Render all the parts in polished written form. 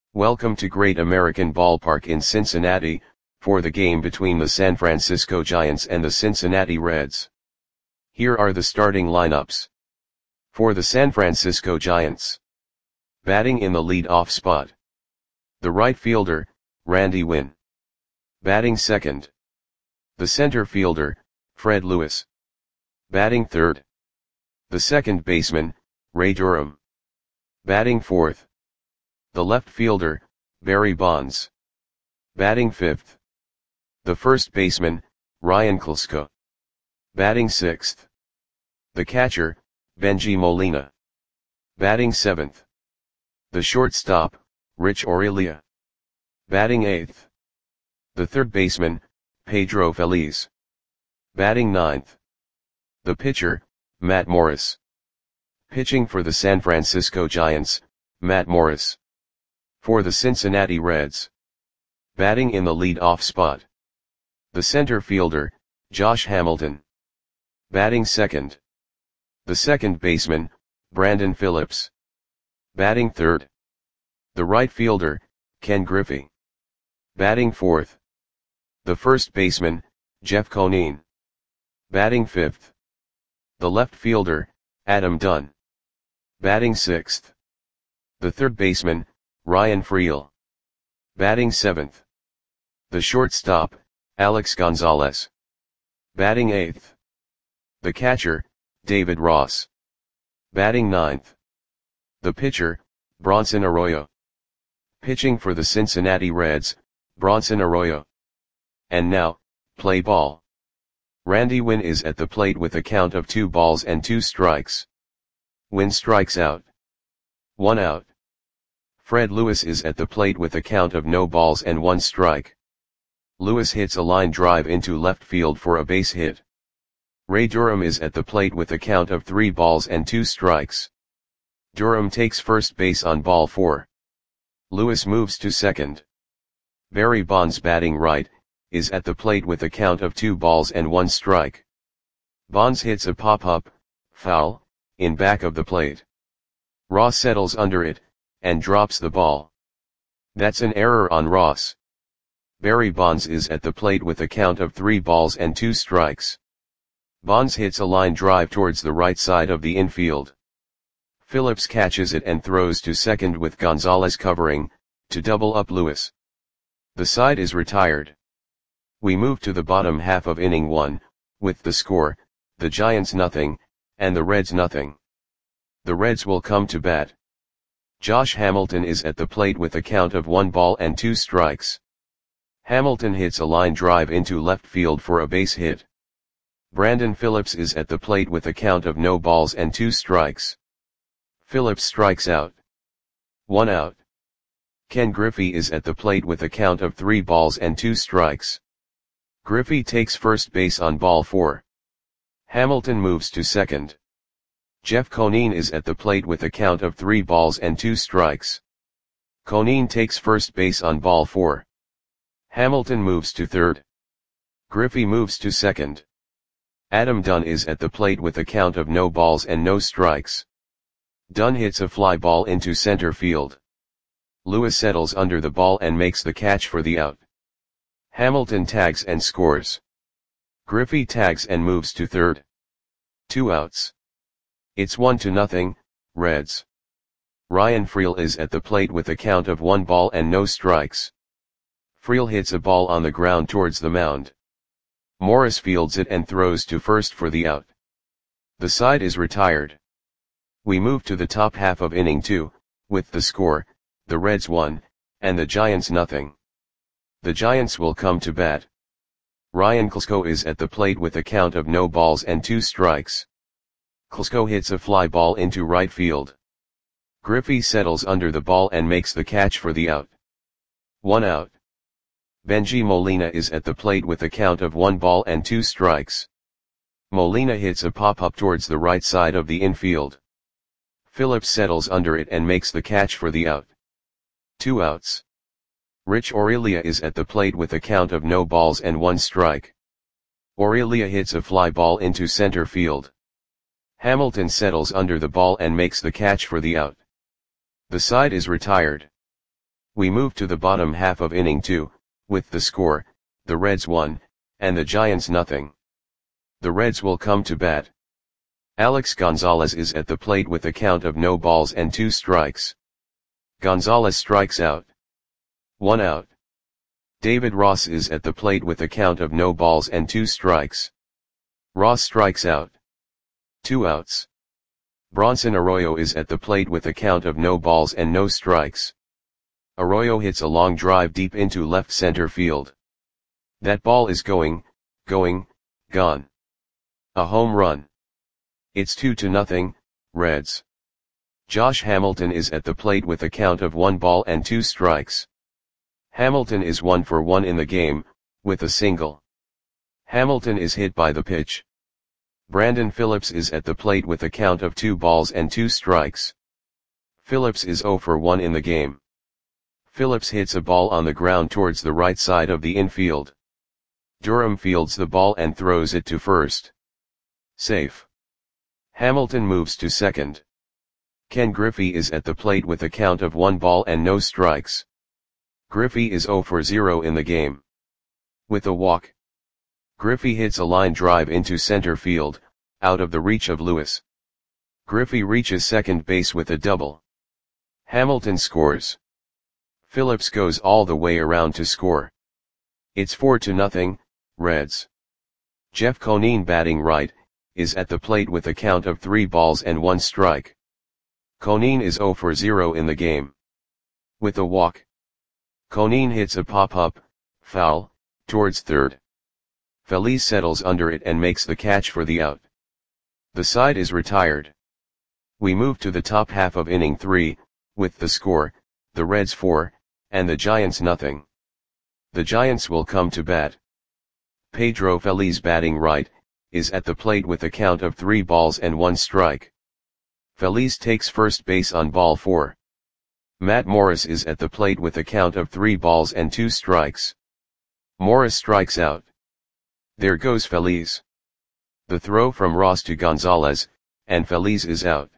Welcome to Great American Ballpark in Cincinnati, for the game between the San Francisco Giants and the Cincinnati Reds. Here are the starting lineups. For the San Francisco Giants. Batting in the lead-off spot. The right fielder, Randy Winn. Batting second. The center fielder, Fred Lewis. Batting third. The second baseman, Ray Durham. Batting fourth. The left fielder, Barry Bonds. Batting fifth. The first baseman, Ryan Klesko. Batting sixth. The catcher, Bengie Molina. Batting seventh. The shortstop, Rich Aurilia. Batting eighth. The third baseman, Pedro Feliz. Batting ninth. The pitcher, Matt Morris. Pitching for the San Francisco Giants, Matt Morris. For the Cincinnati Reds. Batting in the lead-off spot. The center fielder, Josh Hamilton. Batting second. The second baseman, Brandon Phillips. Batting third. The right fielder, Ken Griffey. Batting fourth. The first baseman, Jeff Conine. Batting fifth. The left fielder, Adam Dunn. Batting sixth. The third baseman, Ryan Freel. Batting seventh. The shortstop, Alex Gonzalez. Batting eighth. The catcher, David Ross. Batting ninth. The pitcher, Bronson Arroyo. Pitching for the Cincinnati Reds, Bronson Arroyo. And now, play ball. Randy Winn is at the plate with a count of 2 balls and 2 strikes. Winn strikes out. 1 out. Fred Lewis is at the plate with a count of no balls and 1 strike. Lewis hits a line drive into left field for a base hit. Ray Durham is at the plate with a count of 3 balls and 2 strikes. Durham takes first base on ball 4. Lewis moves to second. Barry Bonds, batting right, is at the plate with a count of 2 balls and 1 strike. Bonds hits a pop-up, foul, in back of the plate. Ross settles under it, and drops the ball. That's an error on Ross. Barry Bonds is at the plate with a count of 3 balls and 2 strikes. Bonds hits a line drive towards the right side of the infield. Phillips catches it and throws to second with Gonzalez covering, to double up Lewis. The side is retired. We move to the bottom half of inning 1, with the score, the Giants nothing, and the Reds nothing. The Reds will come to bat. Josh Hamilton is at the plate with a count of 1 ball and 2 strikes. Hamilton hits a line drive into left field for a base hit. Brandon Phillips is at the plate with a count of no balls and 2 strikes. Phillips strikes out. 1 out. Ken Griffey is at the plate with a count of 3 balls and 2 strikes. Griffey takes first base on ball 4. Hamilton moves to second. Jeff Conine is at the plate with a count of 3 balls and 2 strikes. Conine takes first base on ball 4. Hamilton moves to third. Griffey moves to second. Adam Dunn is at the plate with a count of no balls and no strikes. Dunn hits a fly ball into center field. Lewis settles under the ball and makes the catch for the out. Hamilton tags and scores. Griffey tags and moves to third. 2 outs. It's 1-0, Reds. Ryan Freel is at the plate with a count of 1 ball and no strikes. Freel hits a ball on the ground towards the mound. Morris fields it and throws to first for the out. The side is retired. We move to the top half of inning 2, with the score, the Reds 1, and the Giants nothing. The Giants will come to bat. Ryan Klesko is at the plate with a count of no balls and 2 strikes. Klesko hits a fly ball into right field. Griffey settles under the ball and makes the catch for the out. 1 out. Bengie Molina is at the plate with a count of 1 ball and 2 strikes. Molina hits a pop-up towards the right side of the infield. Phillips settles under it and makes the catch for the out. 2 outs. Rich Aurilia is at the plate with a count of no balls and 1 strike. Aurilia hits a fly ball into center field. Hamilton settles under the ball and makes the catch for the out. The side is retired. We move to the bottom half of inning 2, with the score, the Reds 1, and the Giants nothing. The Reds will come to bat. Alex Gonzalez is at the plate with a count of no balls and 2 strikes. Gonzalez strikes out. 1 out. David Ross is at the plate with a count of no balls and 2 strikes. Ross strikes out. 2 outs. Bronson Arroyo is at the plate with a count of no balls and no strikes. Arroyo hits a long drive deep into left center field. That ball is gone. A home run. It's 2-0, Reds. Josh Hamilton is at the plate with a count of 1 ball and 2 strikes. Hamilton is 1 for 1 in the game, with a single. Hamilton is hit by the pitch. Brandon Phillips is at the plate with a count of 2 balls and 2 strikes. Phillips is 0 for 1 in the game. Phillips hits a ball on the ground towards the right side of the infield. Durham fields the ball and throws it to first. Safe. Hamilton moves to second. Ken Griffey is at the plate with a count of 1 ball and no strikes. Griffey is 0 for 0 in the game. With a walk. Griffey hits a line drive into center field, out of the reach of Lewis. Griffey reaches second base with a double. Hamilton scores. Phillips goes all the way around to score. It's 4-0, Reds. Jeff Conine, batting right, is at the plate with a count of 3 balls and 1 strike. Conine is 0 for 0 in the game. With a walk. Conine hits a pop-up, foul, towards third. Feliz settles under it and makes the catch for the out. The side is retired. We move to the top half of inning 3, with the score, the Reds 4, and the Giants nothing. The Giants will come to bat. Pedro Feliz, batting right, is at the plate with a count of 3 balls and 1 strike. Feliz takes first base on ball 4. Matt Morris is at the plate with a count of 3 balls and 2 strikes. Morris strikes out. There goes Feliz. The throw from Ross to Gonzalez, and Feliz is out.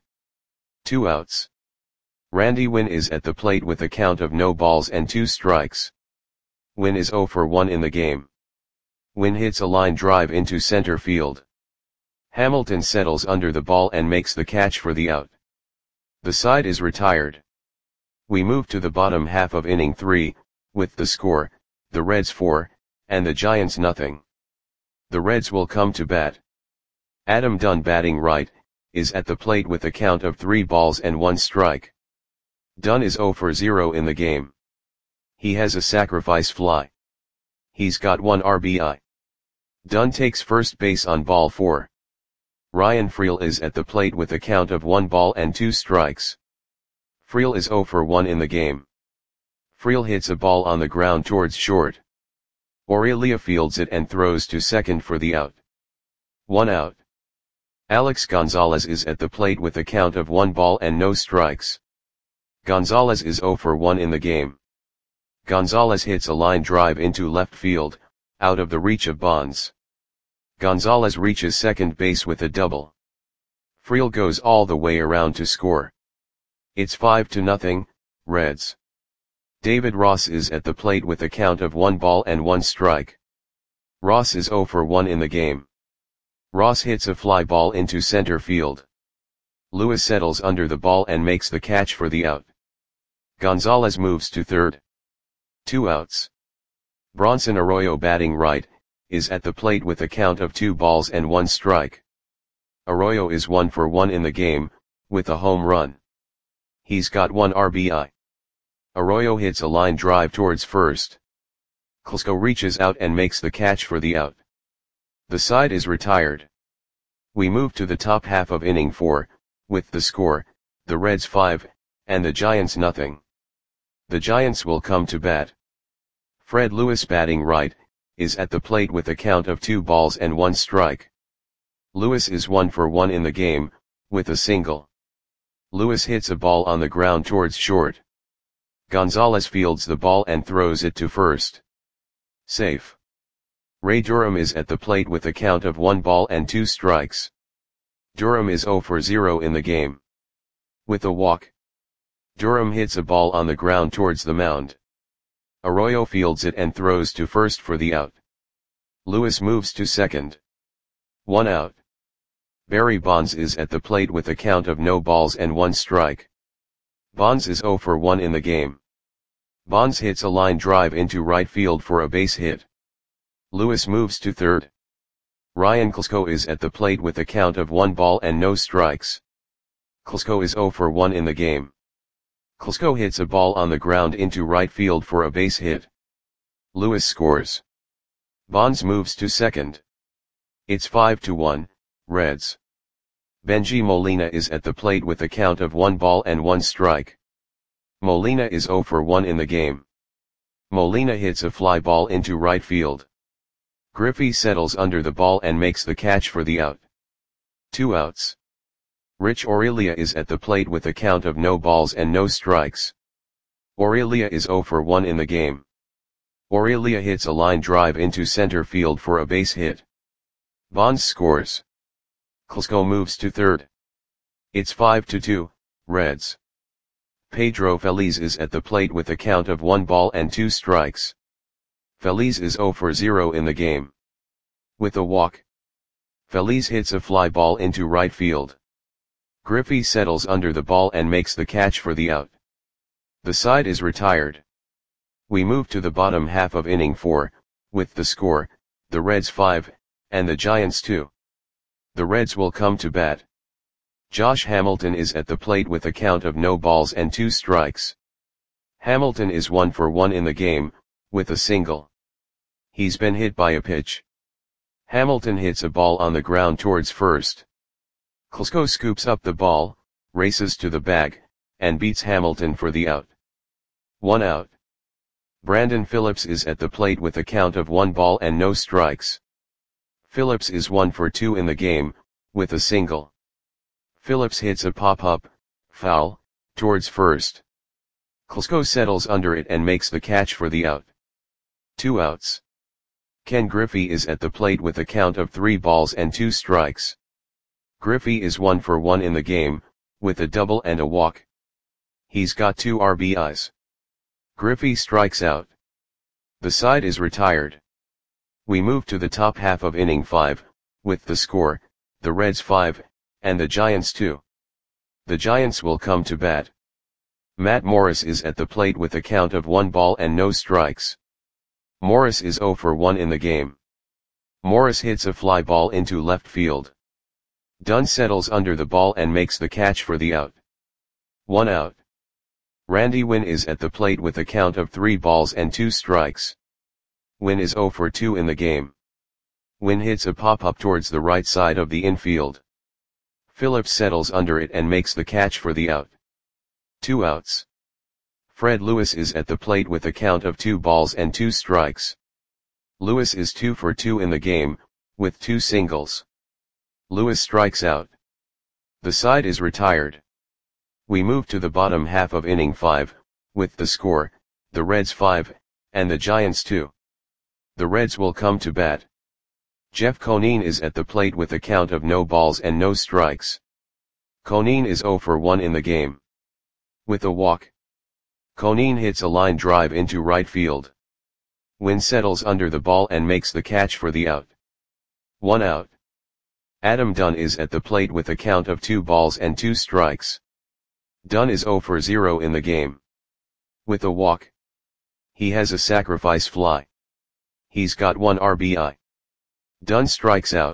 2 outs. Randy Winn is at the plate with a count of no balls and 2 strikes. Winn is 0 for 1 in the game. Winn hits a line drive into center field. Hamilton settles under the ball and makes the catch for the out. The side is retired. We move to the bottom half of inning 3, with the score, the Reds 4, and the Giants nothing. The Reds will come to bat. Adam Dunn, batting right, is at the plate with a count of 3 balls and 1 strike. Dunn is 0 for 0 in the game. He has a sacrifice fly. He's got 1 RBI. Dunn takes first base on ball 4. Ryan Freel is at the plate with a count of 1 ball and 2 strikes. Freel is 0 for 1 in the game. Freel hits a ball on the ground towards short. Aurelia fields it and throws to second for the out. 1 out. Alex Gonzalez is at the plate with a count of 1 ball and no strikes. Gonzalez is 0 for 1 in the game. Gonzalez hits a line drive into left field, out of the reach of Bonds. Gonzalez reaches second base with a double. Freel goes all the way around to score. It's 5-0, Reds. David Ross is at the plate with a count of 1 ball and 1 strike. Ross is 0 for 1 in the game. Ross hits a fly ball into center field. Lewis settles under the ball and makes the catch for the out. Gonzalez moves to third. 2 outs. Bronson Arroyo, batting right, is at the plate with a count of 2 balls and 1 strike. Arroyo is 1 for 1 in the game, with a home run. He's got 1 RBI. Arroyo hits a line drive towards first. Klesko reaches out and makes the catch for the out. The side is retired. We move to the top half of inning 4, with the score, the Reds 5, and the Giants nothing. The Giants will come to bat. Fred Lewis, batting right, is at the plate with a count of 2 balls and 1 strike. Lewis is 1 for 1 in the game, with a single. Lewis hits a ball on the ground towards short. Gonzalez fields the ball and throws it to first. Safe. Ray Durham is at the plate with a count of 1 ball and 2 strikes. Durham is 0 for 0 in the game. With a walk. Durham hits a ball on the ground towards the mound. Arroyo fields it and throws to first for the out. Lewis moves to second. 1 out. Barry Bonds is at the plate with a count of no balls and 1 strike. Bonds is 0 for 1 in the game. Bonds hits a line drive into right field for a base hit. Lewis moves to third. Ryan Klesko is at the plate with a count of 1 ball and no strikes. Klesko is 0 for 1 in the game. Klesko hits a ball on the ground into right field for a base hit. Lewis scores. Bonds moves to second. It's 5-1, Reds. Bengie Molina is at the plate with a count of 1 ball and 1 strike. Molina is 0 for 1 in the game. Molina hits a fly ball into right field. Griffey settles under the ball and makes the catch for the out. 2 outs. Rich Aurelia is at the plate with a count of no balls and no strikes. Aurelia is 0 for 1 in the game. Aurelia hits a line drive into center field for a base hit. Bonds scores. Klesko moves to third. It's 5-2, Reds. Pedro Feliz is at the plate with a count of 1 ball and 2 strikes. Feliz is 0 for 0 in the game. With a walk, Feliz hits a fly ball into right field. Griffey settles under the ball and makes the catch for the out. The side is retired. We move to the bottom half of inning 4, with the score, the Reds 5, and the Giants 2. The Reds will come to bat. Josh Hamilton is at the plate with a count of no balls and 2 strikes. Hamilton is 1 for 1 in the game, with a single. He's been hit by a pitch. Hamilton hits a ball on the ground towards first. Klesko scoops up the ball, races to the bag, and beats Hamilton for the out. 1 out. Brandon Phillips is at the plate with a count of 1 ball and no strikes. Phillips is 1 for 2 in the game, with a single. Phillips hits a pop-up, foul, towards first. Klesko settles under it and makes the catch for the out. 2 outs. Ken Griffey is at the plate with a count of 3 balls and 2 strikes. Griffey is 1 for 1 in the game, with a double and a walk. He's got 2 RBIs. Griffey strikes out. The side is retired. We move to the top half of inning 5, with the score, the Reds 5, and the Giants 2. The Giants will come to bat. Matt Morris is at the plate with a count of 1 ball and no strikes. Morris is 0 for 1 in the game. Morris hits a fly ball into left field. Dunn settles under the ball and makes the catch for the out. 1 out. Randy Winn is at the plate with a count of 3 balls and 2 strikes. Winn is 0 for 2 in the game. Winn hits a pop-up towards the right side of the infield. Phillips settles under it and makes the catch for the out. 2 outs. Fred Lewis is at the plate with a count of 2 balls and 2 strikes. Lewis is 2 for 2 in the game, with 2 singles. Lewis strikes out. The side is retired. We move to the bottom half of inning 5, with the score, the Reds 5, and the Giants 2. The Reds will come to bat. Jeff Conine is at the plate with a count of no balls and no strikes. Conine is 0 for 1 in the game. With a walk, Conine hits a line drive into right field. Winn settles under the ball and makes the catch for the out. 1 out. Adam Dunn is at the plate with a count of 2 balls and 2 strikes. Dunn is 0 for 0 in the game. With a walk, he has a sacrifice fly. He's got 1 RBI. Dunn strikes out.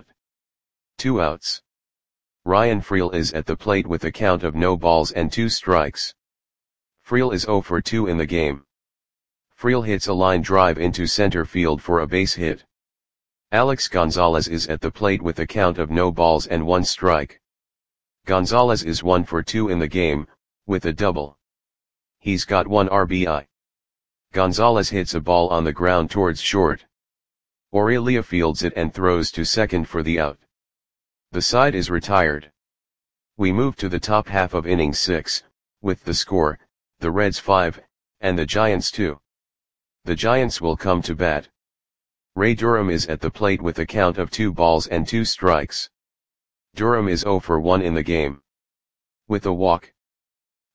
2 outs. Ryan Freel is at the plate with a count of no balls and 2 strikes. Freel is 0 for 2 in the game. Freel hits a line drive into center field for a base hit. Alex Gonzalez is at the plate with a count of no balls and 1 strike. Gonzalez is 1 for 2 in the game, with a double. He's got 1 RBI. Gonzalez hits a ball on the ground towards short. Aurelia fields it and throws to second for the out. The side is retired. We move to the top half of inning 6, with the score, the Reds 5, and the Giants 2. The Giants will come to bat. Ray Durham is at the plate with a count of 2 balls and 2 strikes. Durham is 0 for 1 in the game. With a walk,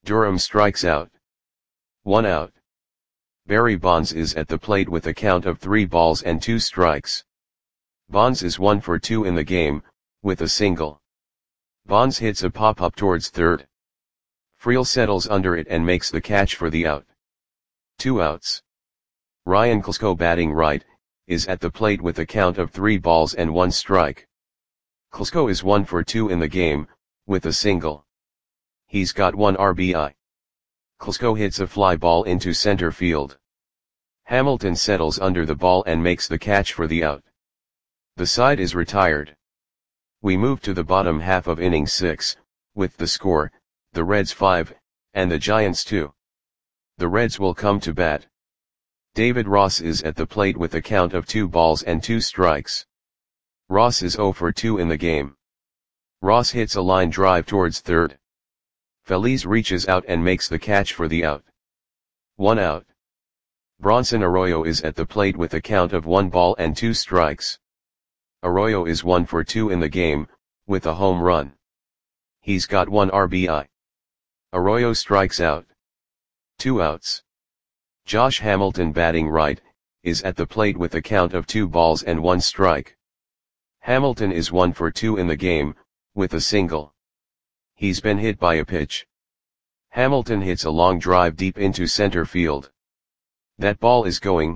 Durham strikes out. 1 out. Barry Bonds is at the plate with a count of 3 balls and 2 strikes. Bonds is 1 for 2 in the game, with a single. Bonds hits a pop-up towards third. Friel settles under it and makes the catch for the out. 2 outs. Ryan Klesko, batting right, is at the plate with a count of 3 balls and 1 strike. Klesko is 1 for 2 in the game, with a single. He's got 1 RBI. Klesko hits a fly ball into center field. Hamilton settles under the ball and makes the catch for the out. The side is retired. We move to the bottom half of inning 6, with the score, the Reds 5, and the Giants 2. The Reds will come to bat. David Ross is at the plate with a count of 2 balls and 2 strikes. Ross is 0 for 2 in the game. Ross hits a line drive towards third. Feliz reaches out and makes the catch for the out. 1 out. Bronson Arroyo is at the plate with a count of 1 ball and 2 strikes. Arroyo is 1 for 2 in the game, with a home run. He's got 1 RBI. Arroyo strikes out. 2 outs. Josh Hamilton, batting right, is at the plate with a count of 2 balls and 1 strike. Hamilton is 1 for 2 in the game, with a single. He's been hit by a pitch. Hamilton hits a long drive deep into center field. That ball is gone.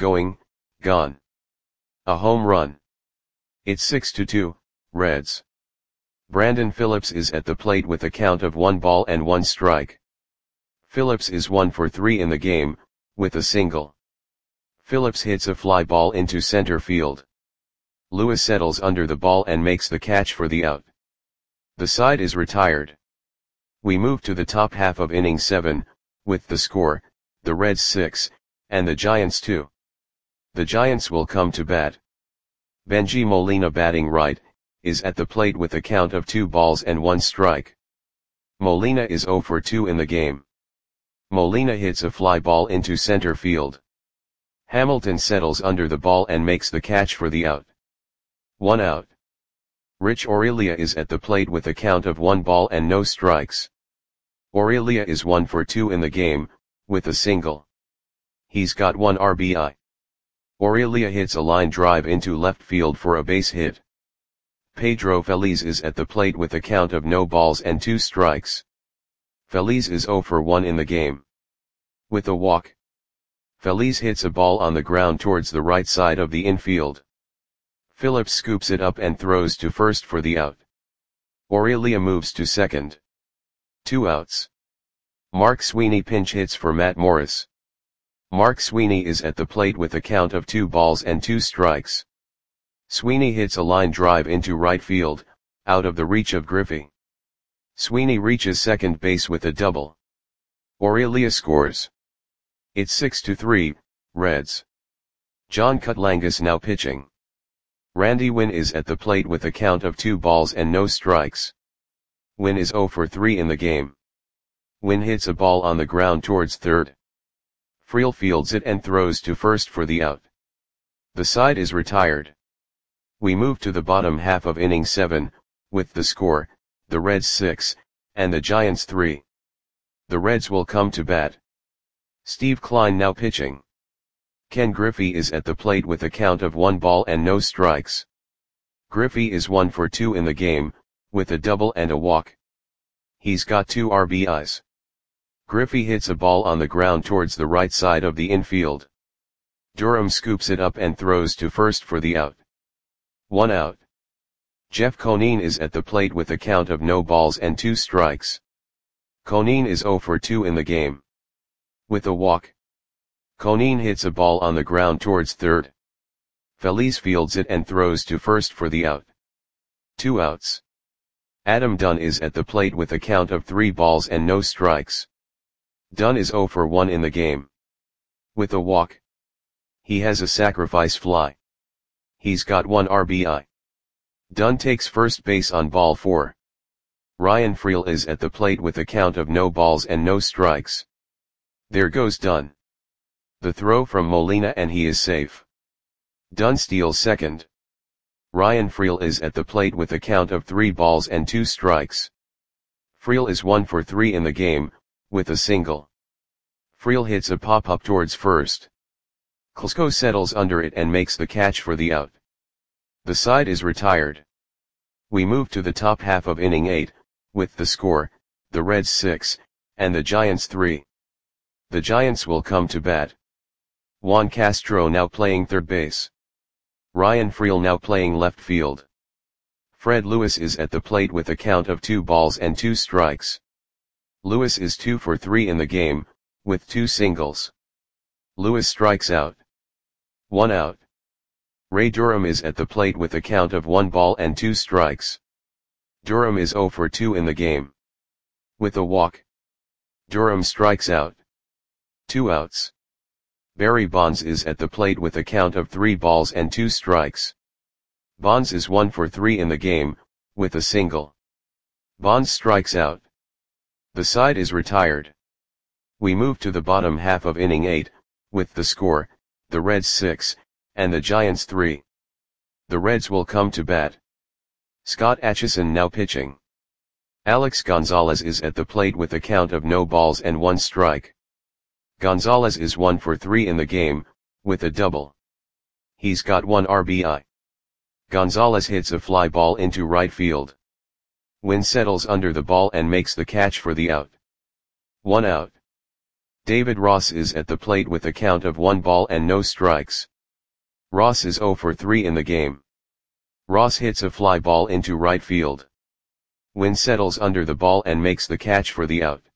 A home run. It's 6-2, Reds. Brandon Phillips is at the plate with a count of 1 ball and 1 strike. Phillips is 1 for 3 in the game, with a single. Phillips hits a fly ball into center field. Lewis settles under the ball and makes the catch for the out. The side is retired. We move to the top half of inning 7, with the score, the Reds 6, and the Giants 2. The Giants will come to bat. Benji Molina, batting right, is at the plate with a count of 2 balls and 1 strike. Molina is 0 for 2 in the game. Molina hits a fly ball into center field. Hamilton settles under the ball and makes the catch for the out. 1 out. Rich Aurelia is at the plate with a count of 1 ball and no strikes. Aurelia is 1 for 2 in the game, with a single. He's got 1 RBI. Aurelia hits a line drive into left field for a base hit. Pedro Feliz is at the plate with a count of no balls and 2 strikes. Feliz is 0 for 1 in the game. With a walk. Feliz hits a ball on the ground towards the right side of the infield. Phillips scoops it up and throws to first for the out. Aurelia moves to second. 2 outs. Mark Sweeney pinch hits for Matt Morris. Mark Sweeney is at the plate with a count of 2 balls and 2 strikes. Sweeney hits a line drive into right field, out of the reach of Griffey. Sweeney reaches second base with a double. Aurelia scores. It's 6-3, Reds. John Cutlangus now pitching. Randy Winn is at the plate with a count of 2 balls and no strikes. Winn is 0 for 3 in the game. Winn hits a ball on the ground towards third. Friel fields it and throws to first for the out. The side is retired. We move to the bottom half of inning 7, with the score, the Reds 6, and the Giants 3. The Reds will come to bat. Steve Klein now pitching. Ken Griffey is at the plate with a count of 1 ball and no strikes. Griffey is 1 for 2 in the game, with a double and a walk. He's got 2 RBIs. Griffey hits a ball on the ground towards the right side of the infield. Durham scoops it up and throws to first for the out. 1 out. Jeff Conine is at the plate with a count of no balls and 2 strikes. Conine is 0 for 2 in the game. With a walk. Conine hits a ball on the ground towards third. Feliz fields it and throws to first for the out. 2 outs. Adam Dunn is at the plate with a count of 3 balls and no strikes. Dunn is 0 for 1 in the game. With a walk. He has a sacrifice fly. He's got 1 RBI. Dunn takes first base on ball 4. Ryan Friel is at the plate with a count of no balls and no strikes. There goes Dunn. The throw from Molina and he is safe. Dunn steals second. Ryan Friel is at the plate with a count of 3 balls and 2 strikes. Friel is 1 for 3 in the game, with a single. Friel hits a pop-up towards first. Klitschko settles under it and makes the catch for the out. The side is retired. We move to the top half of inning 8, with the score, the Reds 6, and the Giants 3. The Giants will come to bat. Juan Castro now playing third base. Ryan Friel now playing left field. Fred Lewis is at the plate with a count of 2 balls and 2 strikes. Lewis is 2 for 3 in the game, with 2 singles. Lewis strikes out. 1 out. Ray Durham is at the plate with a count of 1 ball and 2 strikes. Durham is 0 for 2 in the game. With a walk. Durham strikes out. 2 outs. Barry Bonds is at the plate with a count of 3 balls and 2 strikes. Bonds is 1 for 3 in the game, with a single. Bonds strikes out. The side is retired. We move to the bottom half of inning 8, with the score, the Reds 6, and the Giants 3. The Reds will come to bat. Scott Atchison now pitching. Alex Gonzalez is at the plate with a count of no balls and 1 strike. Gonzalez is 1 for 3 in the game, with a double. He's got 1 RBI. Gonzalez hits a fly ball into right field. Wynn settles under the ball and makes the catch for the out. 1 out. David Ross is at the plate with a count of 1 ball and no strikes. Ross is 0 for 3 in the game. Ross hits a fly ball into right field. Wynn settles under the ball and makes the catch for the out.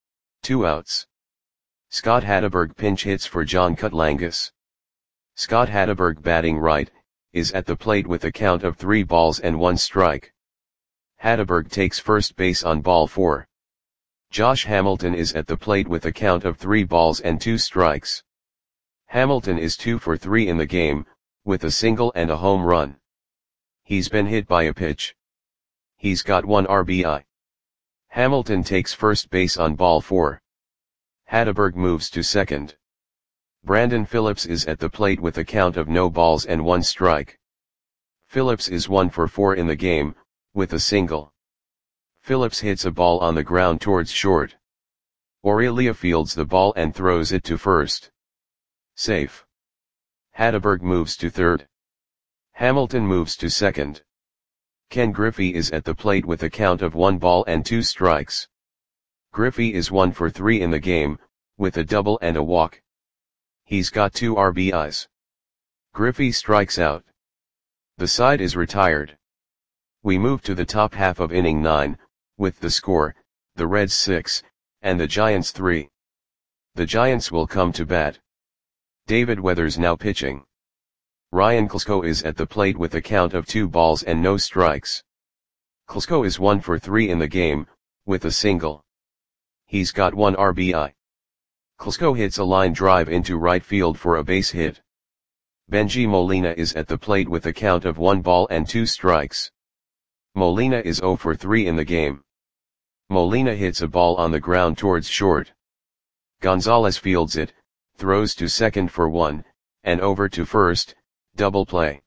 2 outs. Scott Hatteberg pinch hits for John Kutlangas. Scott Hatteberg batting right, is at the plate with a count of 3 balls and 1 strike. Hatteberg takes first base on ball 4. Josh Hamilton is at the plate with a count of 3 balls and 2 strikes. Hamilton is 2 for 3 in the game, with a single and a home run. He's been hit by a pitch. He's got 1 RBI. Hamilton takes first base on ball 4. Hatteberg moves to second. Brandon Phillips is at the plate with a count of no balls and 1 strike. Phillips is 1 for 4 in the game, with a single. Phillips hits a ball on the ground towards short. Aurelia fields the ball and throws it to first. Safe. Hatteberg moves to third. Hamilton moves to second. Ken Griffey is at the plate with a count of 1 ball and 2 strikes. Griffey is 1 for 3 in the game, with a double and a walk. He's got 2 RBIs. Griffey strikes out. The side is retired. We move to the top half of inning 9, with the score, the Reds 6, and the Giants 3. The Giants will come to bat. David Weathers now pitching. Ryan Klitschko is at the plate with a count of 2 balls and no strikes. Klitschko is 1 for 3 in the game, with a single. He's got 1 RBI. Klitschko hits a line drive into right field for a base hit. Benji Molina is at the plate with a count of 1 ball and 2 strikes. Molina is 0 for 3 in the game. Molina hits a ball on the ground towards short. Gonzalez fields it, throws to second for 1, and over to first, double play.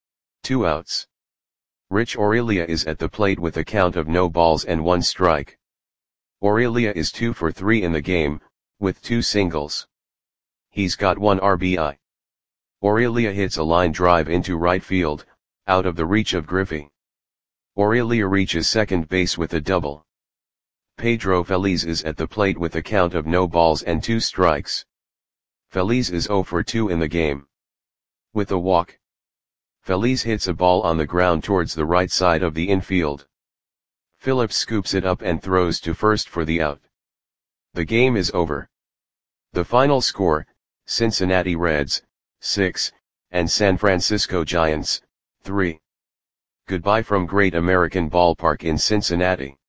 2 outs. Rich Aurelia is at the plate with a count of no balls and 1 strike. Aurelia is 2 for 3 in the game, with 2 singles. He's got 1 RBI. Aurelia hits a line drive into right field, out of the reach of Griffey. Aurelia reaches second base with a double. Pedro Feliz is at the plate with a count of no balls and 2 strikes. Feliz is 0 for 2 in the game. With a walk. Feliz hits a ball on the ground towards the right side of the infield. Phillips scoops it up and throws to first for the out. The game is over. The final score, Cincinnati Reds, 6, and San Francisco Giants, 3. Goodbye from Great American Ballpark in Cincinnati.